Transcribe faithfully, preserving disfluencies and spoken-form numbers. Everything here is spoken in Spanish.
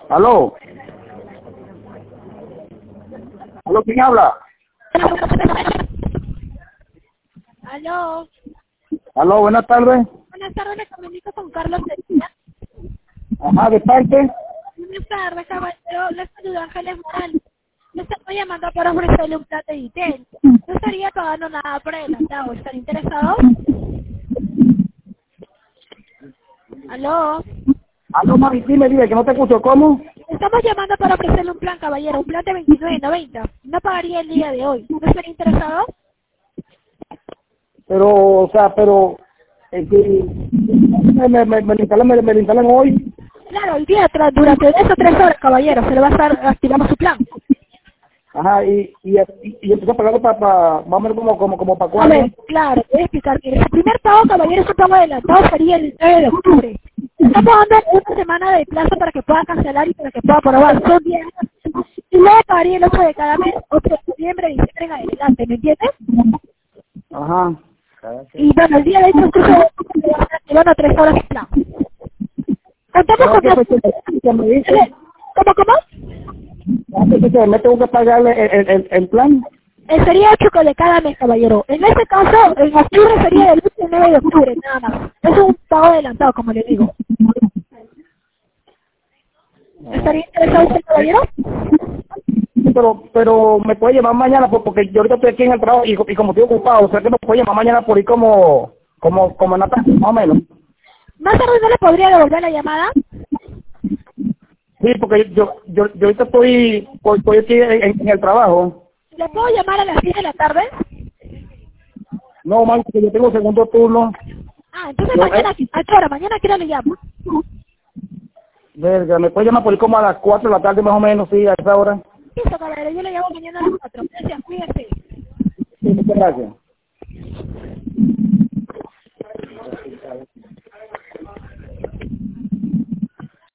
¿Aló? ¿Aló? ¿Quién habla? Aló. ¿Aló? Buenas tardes. Buenas tardes, me comunico con Carlos Sevilla. Ajá, ¿de parte? Buenas tardes, caballero. Les saludo Ángeles Morales. Le estoy llamando para ofrecerle un plan de Ditel. No estaría pagando nada por adelantado. ¿Están interesados? Aló. Aló, mami, dime, dime, que no te escucho. ¿Cómo? Estamos llamando para ofrecerle un plan, caballero. Un plan de veintinueve noventa. No pagaría el día de hoy. ¿No estaría interesado? Pero, o sea, pero... Eh, que, me, me, me, me, lo instalan, me, me lo instalan hoy. Claro, el día tras durante dos o tres horas, caballero. Se le va a estar activando su plan. Ajá, y, y, y, y empiezo a pagarlo para, pa, más o menos como, como, como para A cuándo. ver, claro, te voy a explicar. Mire, su primer pago, caballero, es un pago adelantado, sería el nueve de octubre. Estamos dando una semana de plazo para que pueda cancelar y para que pueda probar. Son diez años. Y luego pagaría el ocho de cada mes, ocho de noviembre, diciembre en adelante, ¿me entiendes? Ajá. Y bueno, el día de hoy transcurso se va a estar activando tres horas de plan. Contamos ¿Sabes con... qué fecha que me dice? ¿Cómo, cómo? ¿Sabes qué fecha me tengo que pagarle el, el, el, el plan? Eh, sería ocho de cada mes, caballero. En este caso, en octubre sería del nueve de octubre, nada más. Es un pago adelantado, como le digo. ¿Estaría interesado usted, caballero? Sí, pero, pero me puede llamar mañana por- porque yo ahorita estoy aquí en el trabajo y, y como estoy ocupado, o sea que me puede llamar mañana por ahí como, como, como en la tarde, más o menos. ¿Más tarde no le podría devolver la llamada? Sí, porque yo, yo, yo ahorita estoy, estoy estoy aquí en, en el trabajo. ¿Le puedo llamar a las diez de la tarde? No, man, porque yo tengo segundo turno. Ah, entonces Yo, eh, mañana, ¿a qué hora? Mañana, ¿a qué hora le llamo? verga, me puede llamar por ahí como a las cuatro de la tarde más o menos, sí, a esa hora. Listo, caballero, yo le llamo mañana a las cuatro. Gracias, cuídese. Sí, muchas gracias.